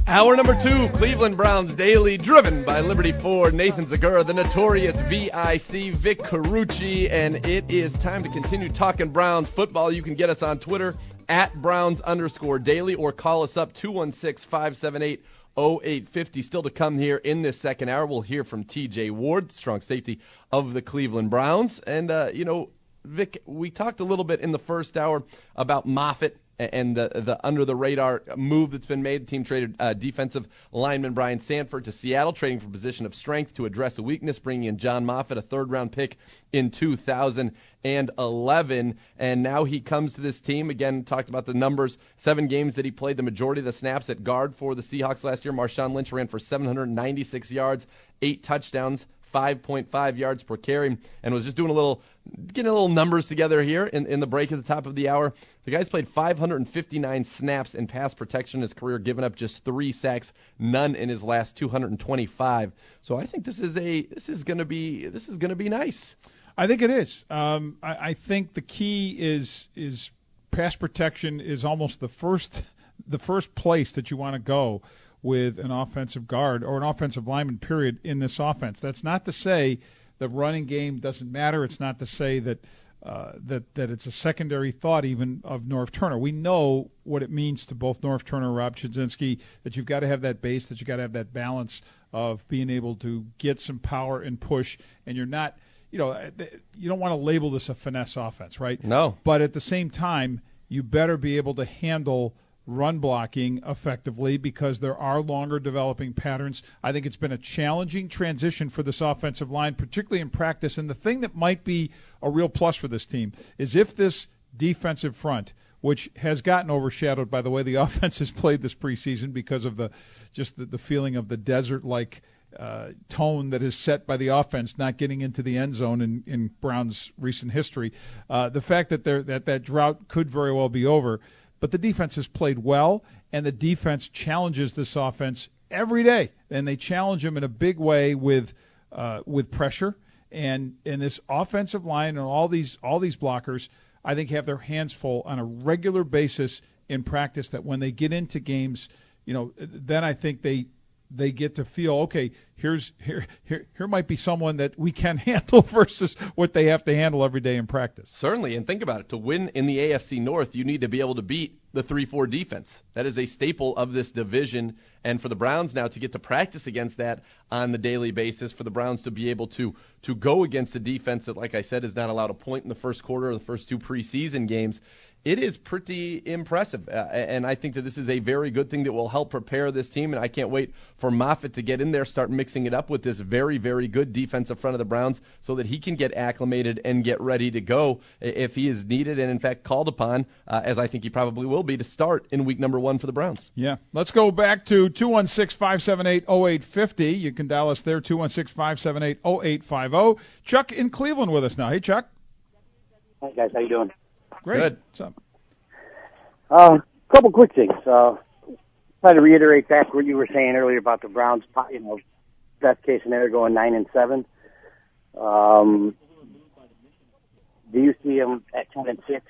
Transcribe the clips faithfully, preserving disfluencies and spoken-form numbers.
Hour number two, Cleveland Browns Daily, driven by Liberty Ford, Nathan Zagura, the notorious V I C, Vic Carucci, and it is time to continue talking Browns football. You can get us on Twitter, at Browns underscore daily, or call us up, two one six, five seven eight, oh eight five oh. Still to come here in this second hour, we'll hear from T J Ward, strong safety of the Cleveland Browns. And, uh, you know, Vic, we talked a little bit in the first hour about Moffitt and the the under-the-radar move that's been made. The team traded uh, defensive lineman Brian Sanford to Seattle, trading for position of strength to address a weakness, bringing in John Moffitt, a third-round pick in two thousand eleven. And now he comes to this team. Again, talked about the numbers, seven games that he played, the majority of the snaps at guard for the Seahawks last year. Marshawn Lynch ran for seven hundred ninety-six yards, eight touchdowns, five point five yards per carry, and was just doing a little, getting a little numbers together here in, in the break at the top of the hour. The guy's played five hundred fifty-nine snaps in pass protection in his career, giving up just three sacks, none in his last two hundred twenty-five. So I think this is a this is going to be this is going to be nice. I think it is. Um, I, I think the key is is pass protection is almost the first the first place that you want to go with an offensive guard or an offensive lineman, period, in this offense. That's not to say the running game doesn't matter. It's not to say that uh, that that it's a secondary thought even of Norv Turner. We know what it means to both Norv Turner and Rob Chudzinski, that you've got to have that base, that you've got to have that balance of being able to get some power and push, and you're not, you know, you don't want to label this a finesse offense, right? No. But at the same time, you better be able to handle run blocking effectively because there are longer developing patterns. I think it's been a challenging transition for this offensive line, particularly in practice. And the thing that might be a real plus for this team is if this defensive front, which has gotten overshadowed by the way the offense has played this preseason because of the just the, the feeling of the desert-like uh, tone that is set by the offense not getting into the end zone in, in Brown's recent history, uh, the fact that, that that drought could very well be over. But the defense has played well, and the defense challenges this offense every day, and they challenge them in a big way with uh, with pressure. And and this offensive line and all these all these blockers, I think, have their hands full on a regular basis in practice. That when they get into games, you know, then I think they they get to feel, okay, here's here here here might be someone that we can handle versus what they have to handle every day in practice. Certainly, and think about it. To win in the A F C North, you need to be able to beat the three four defense. That is a staple of this division, and for the Browns now to get to practice against that on the daily basis, for the Browns to be able to to go against a defense that, like I said, is not allowed a point in the first quarter of the first two preseason games, it is pretty impressive, uh, and I think that this is a very good thing that will help prepare this team, and I can't wait for Moffitt to get in there, start mixing it up with this very, very good defensive front of the Browns so that he can get acclimated and get ready to go if he is needed and, in fact, called upon, uh, as I think he probably will be, to start in week number one for the Browns. Yeah. Let's go back to two one six, five seven eight, oh eight five oh. You can dial us there, two one six, five seven eight, oh eight five oh. Chuck in Cleveland with us now. Hey, Chuck. Hi, guys. How you doing? Great. Good. What's up? A uh, couple quick things. Uh, try to reiterate back what you were saying earlier about the Browns, you know, best case scenario going nine and seven. Um, do you see them at ten and six?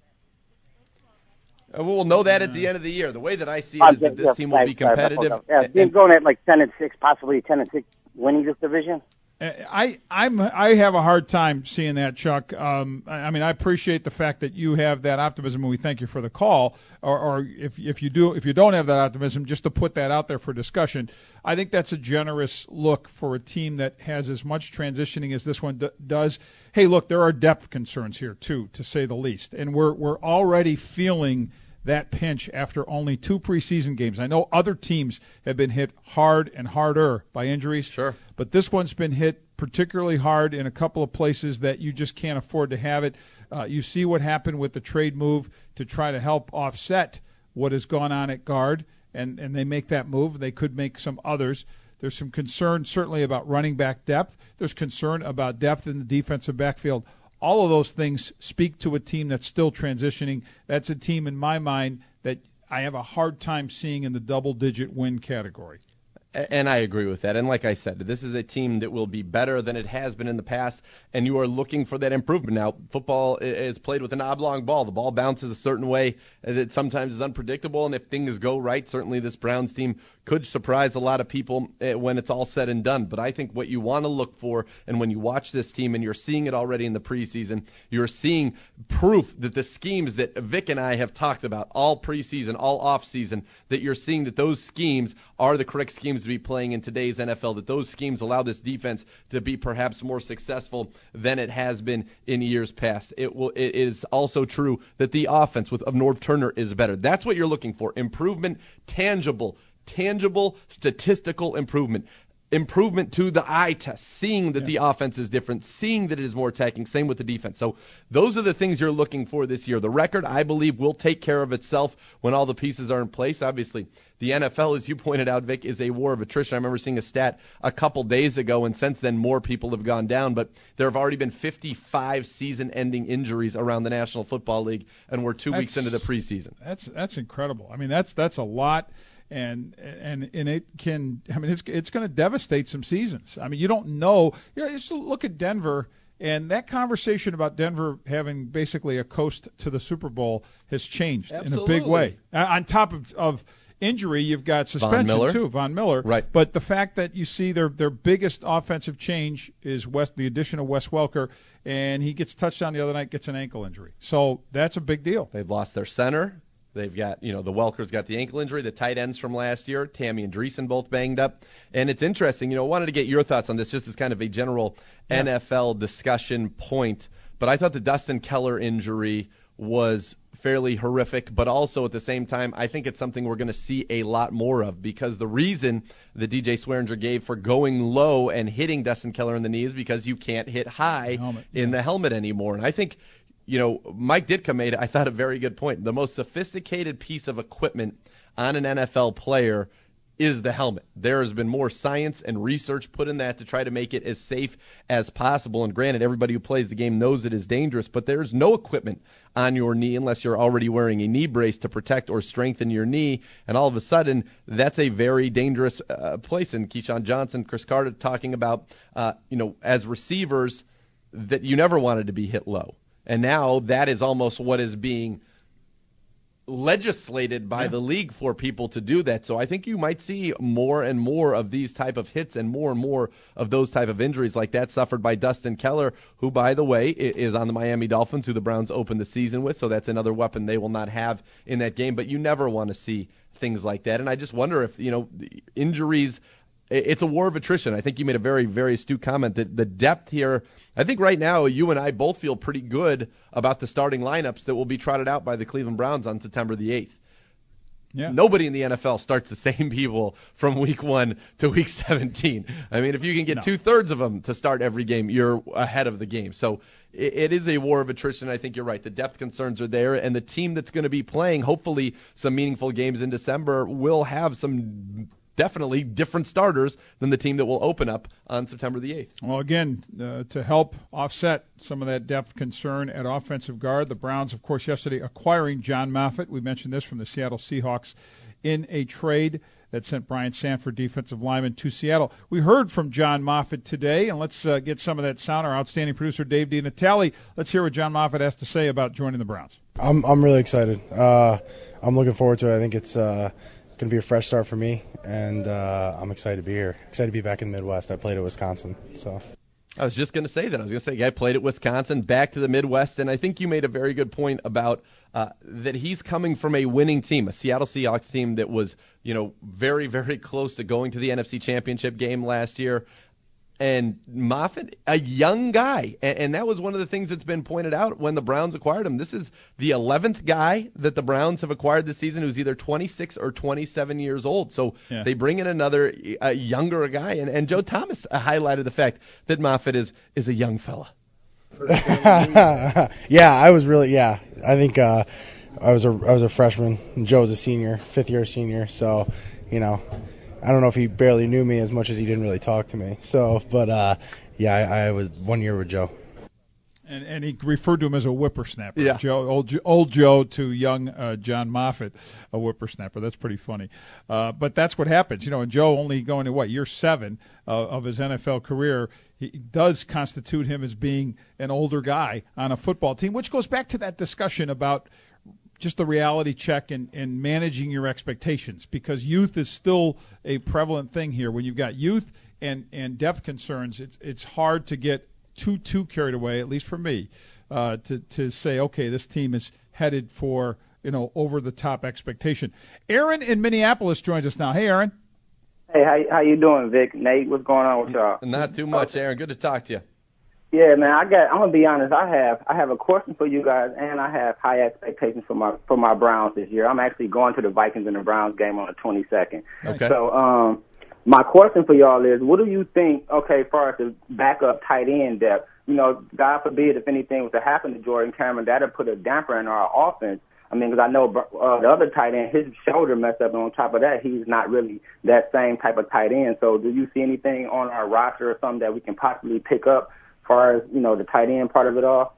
Uh, we'll know that at the end of the year. The way that I see it is that this team will be competitive. Yeah, and, going at like ten and six, possibly ten and six, winning this division. I I'm I have a hard time seeing that, Chuck. Um, I, I mean, I appreciate the fact that you have that optimism, and we thank you for the call. Or, or if if you do if you don't have that optimism, just to put that out there for discussion. I think that's a generous look for a team that has as much transitioning as this one d- does. Hey, look, there are depth concerns here too, to say the least, and we're we're already feeling that pinch after only two preseason games. I know other teams have been hit hard and harder by injuries. Sure. But this one's been hit particularly hard in a couple of places that you just can't afford to have it. Uh, you see what happened with the trade move to try to help offset what has gone on at guard, and, and they make that move. They could make some others. There's some concern certainly about running back depth. There's concern about depth in the defensive backfield. All of those things speak to a team that's still transitioning. That's a team, in my mind, that I have a hard time seeing in the double-digit win category. And I agree with that. And like I said, this is a team that will be better than it has been in the past, and you are looking for that improvement. Now, football is played with an oblong ball. The ball bounces a certain way that sometimes is unpredictable, and if things go right, certainly this Browns team could surprise a lot of people when it's all said and done. But I think what you want to look for, and when you watch this team, and you're seeing it already in the preseason, you're seeing proof that the schemes that Vic and I have talked about all preseason, all offseason, that you're seeing that those schemes are the correct schemes to be playing in today's N F L, that those schemes allow this defense to be perhaps more successful than it has been in years past. It will. It is also true that the offense with of Norv Turner is better. That's what you're looking for. Improvement, tangible, tangible statistical improvement. Improvement to the eye test, seeing that yeah. the offense is different, seeing that it is more attacking, same with the defense. So those are the things you're looking for this year. The record, I believe, will take care of itself when all the pieces are in place. Obviously, the N F L, as you pointed out, Vic, is a war of attrition. I remember seeing a stat a couple days ago, and since then more people have gone down, but there have already been fifty-five season-ending injuries around the National Football League, and we're two that's, weeks into the preseason. That's that's incredible. I mean, that's that's a lot. And and and it can, I mean, it's it's going to devastate some seasons. I mean, you don't know. You know, just look at Denver, and that conversation about Denver having basically a coast to the Super Bowl has changed Absolutely. in a big way. Uh, on top of, of injury, you've got suspension Von Miller. too, Von Miller. Right. But the fact that you see their their biggest offensive change is West, the addition of Wes Welker, and he gets touched on the other night, gets an ankle injury. So that's a big deal. They've lost their center. They've got, you know, the Welker's got the ankle injury, the tight ends from last year, Tammy and Dreesen both banged up. And it's interesting, you know, I wanted to get your thoughts on this just as kind of a general yeah. N F L discussion point. But I thought the Dustin Keller injury was fairly horrific, but also at the same time, I think it's something we're going to see a lot more of, because the reason that D J Swearinger gave for going low and hitting Dustin Keller in the knee is because you can't hit high helmet, in yeah. the helmet anymore. And I think, you know, Mike Ditka made, I thought, a very good point. The most sophisticated piece of equipment on an N F L player is the helmet. There has been more science and research put in that to try to make it as safe as possible. And granted, everybody who plays the game knows it is dangerous, but there's no equipment on your knee unless you're already wearing a knee brace to protect or strengthen your knee. And all of a sudden, that's a very dangerous uh, place. And Keyshawn Johnson, Chris Carter talking about, uh, you know, as receivers, that you never wanted to be hit low. And now that is almost what is being legislated by yeah. the league for people to do that. So I think you might see more and more of these type of hits and more and more of those type of injuries like that suffered by Dustin Keller, who, by the way, is on the Miami Dolphins, who the Browns opened the season with. So that's another weapon they will not have in that game. But you never want to see things like that. And I just wonder if, you know, injuries, it's a war of attrition. I think you made a very, very astute comment that the depth here, I think right now you and I both feel pretty good about the starting lineups that will be trotted out by the Cleveland Browns on September the eighth. Yeah. Nobody in the N F L starts the same people from week one to week seventeen. I mean, if you can get no. two-thirds of them to start every game, you're ahead of the game. So it, it is a war of attrition. I think you're right. The depth concerns are there, and the team that's going to be playing, hopefully, some meaningful games in December will have some definitely different starters than the team that will open up on September the eighth. Well, again, uh, to help offset some of that depth concern at offensive guard, the Browns, of course, yesterday acquiring John Moffitt. We mentioned this, from the Seattle Seahawks, in a trade that sent Brian Sanford, defensive lineman, to Seattle. We heard from John Moffitt today, and let's uh, get some of that sound. Our outstanding producer, Dave DiNatale. Let's hear what John Moffitt has to say about joining the Browns. I'm I'm really excited. Uh, I'm looking forward to it. I think it's uh, going to be a fresh start for me, and uh, I'm excited to be here. Excited to be back in the Midwest. I played at Wisconsin, so. I was just going to say that. I was going to say, guy played at Wisconsin, back to the Midwest, and I think you made a very good point about uh, that he's coming from a winning team, a Seattle Seahawks team that was, you know, very, very close to going to the N F C Championship game last year. And Moffitt, a young guy, and, and that was one of the things that's been pointed out when the Browns acquired him. This is the eleventh guy that the Browns have acquired this season who's either twenty-six or twenty-seven years old. So yeah. they bring in another a younger guy, and, and Joe Thomas highlighted the fact that Moffitt is is a young fella. yeah, I was really yeah. I think uh, I was a I was a freshman, and Joe was a senior, fifth year senior. So you know. I don't know if he barely knew me as much as he didn't really talk to me. So, but uh, yeah, I, I was one year with Joe. And, and he referred to him as a whippersnapper. Yeah. Joe, old, old Joe to young uh, John Moffitt, a whippersnapper. That's pretty funny. Uh, but that's what happens. You know, and Joe only going to, what, year seven uh, of his N F L career, he does constitute him as being an older guy on a football team, which goes back to that discussion about just the reality check and, and managing your expectations, because youth is still a prevalent thing here. When you've got youth and, and depth concerns, it's it's hard to get too too carried away, at least for me, uh, to to say, okay, this team is headed for, you know, over the top expectation. Aaron in Minneapolis joins us now. Hey, Aaron. Hey, how how you doing, Vic? Nate, what's going on with y'all? Not too much, Aaron. Good to talk to you. Yeah, man, I got. I'm gonna be honest. I have I have a question for you guys, and I have high expectations for my for my Browns this year. I'm actually going to the Vikings and the Browns game on the twenty-second. Okay. So, um. My question for y'all is, what do you think, okay, as far as the backup tight end depth, you know, God forbid if anything was to happen to Jordan Cameron, that would put a damper in our offense. I mean, because I know uh, the other tight end, his shoulder messed up, and on top of that, he's not really that same type of tight end. So do you see anything on our roster or something that we can possibly pick up as far as, you know, the tight end part of it all?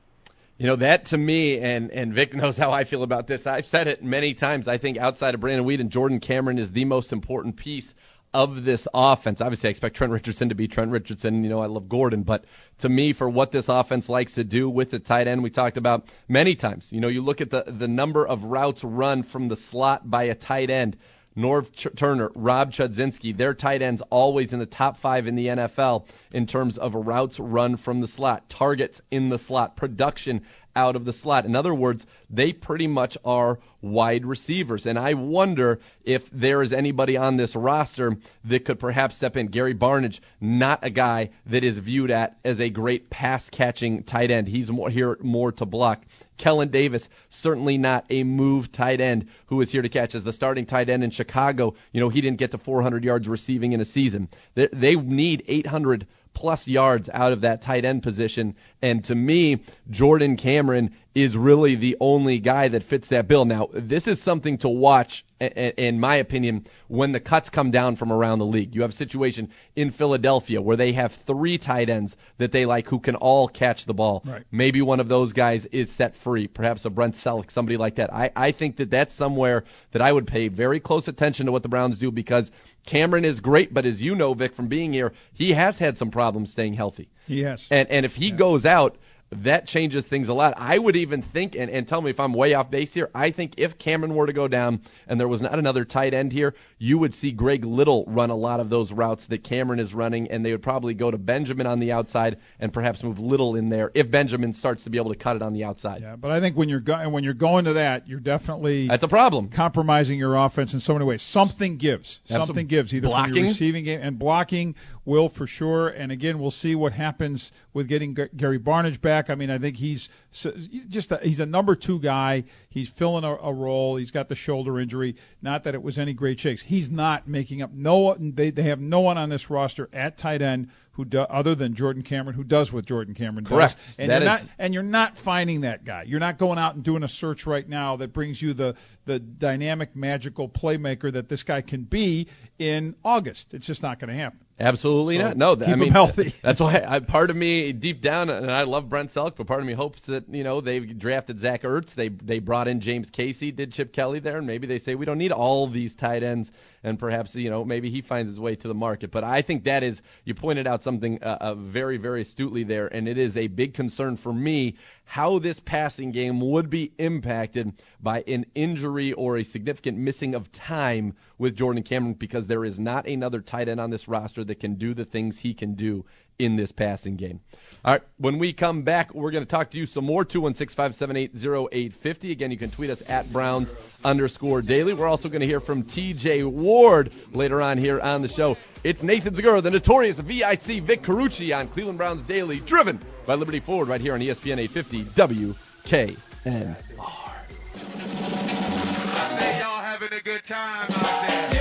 You know, that to me, and, and Vic knows how I feel about this. I've said it many times. I think outside of Brandon Weeden, Jordan Cameron is the most important piece of this offense. Obviously, I expect Trent Richardson to be Trent Richardson. You know, I love Gordon. But to me, for what this offense likes to do with the tight end, we talked about many times. You know, you look at the, the number of routes run from the slot by a tight end. Norv Ch- Turner, Rob Chudzinski, their tight ends always in the top five in the N F L in terms of routes run from the slot, targets in the slot, production out of the slot. In other words, they pretty much are wide receivers. And I wonder if there is anybody on this roster that could perhaps step in. Gary Barnidge, not a guy that is viewed at as a great pass-catching tight end. He's more here more to block. Kellen Davis, certainly not a move tight end who is here to catch. As the starting tight end in Chicago, you know, he didn't get to four hundred yards receiving in a season. They, they need eight hundred plus yards out of that tight end position. And to me, Jordan Cameron is really the only guy that fits that bill. Now, this is something to watch, in my opinion, when the cuts come down from around the league. You have a situation in Philadelphia where they have three tight ends that they like who can all catch the ball. Right. Maybe one of those guys is set free, perhaps a Brent Selleck, somebody like that. I, I think that that's somewhere that I would pay very close attention to what the Browns do, because Cameron is great, but as you know, Vic, from being here, he has had some problems staying healthy. He has. And, and if he Yeah. goes out, that changes things a lot. I would even think, and, and tell me if I'm way off base here, I think if Cameron were to go down and there was not another tight end here, you would see Greg Little run a lot of those routes that Cameron is running, and they would probably go to Benjamin on the outside and perhaps move Little in there if Benjamin starts to be able to cut it on the outside. Yeah, but I think when you're go- when you're going to that, you're definitely That's a problem. compromising your offense in so many ways. Something gives. Absolutely. Something gives, either from Blocking? your receiving game, and blocking will for sure. And again, we'll see what happens with getting G- Gary Barnidge back. I mean, I think he's so, just a, he's a number two guy. He's filling a, a role. He's got the shoulder injury. Not that it was any great shakes. He's not making up. No, they they have no one on this roster at tight end who do, other than Jordan Cameron, who does what Jordan Cameron does. Correct. And That you're is- not and you're not finding that guy. You're not going out and doing a search right now that brings you the the dynamic, magical playmaker that this guy can be in August. It's just not going to happen. Absolutely So not. No, keep I mean, him healthy. That's why I, part of me deep down, and I love Brent Selleck, but part of me hopes that, you know, they've drafted Zach Ertz. They they brought in James Casey, did Chip Kelly there, and maybe they say we don't need all these tight ends, and perhaps, you know, maybe he finds his way to the market. But I think that is, you pointed out something uh, uh, very, very astutely there, and it is a big concern for me how this passing game would be impacted by an injury or a significant missing of time with Jordan Cameron, because there is not another tight end on this roster that can do the things he can do in this passing game. All right, when we come back, we're going to talk to you some more, two one six, five seven eight, zero eight five zero. Again, you can tweet us at Browns underscore daily. We're also going to hear from T J Ward later on here on the show. It's Nathan Zegura, the notorious V I C Vic Carucci on Cleveland Browns Daily, driven by Liberty Ford right here on E S P N eight fifty W K N R. I say y'all having a good time out there.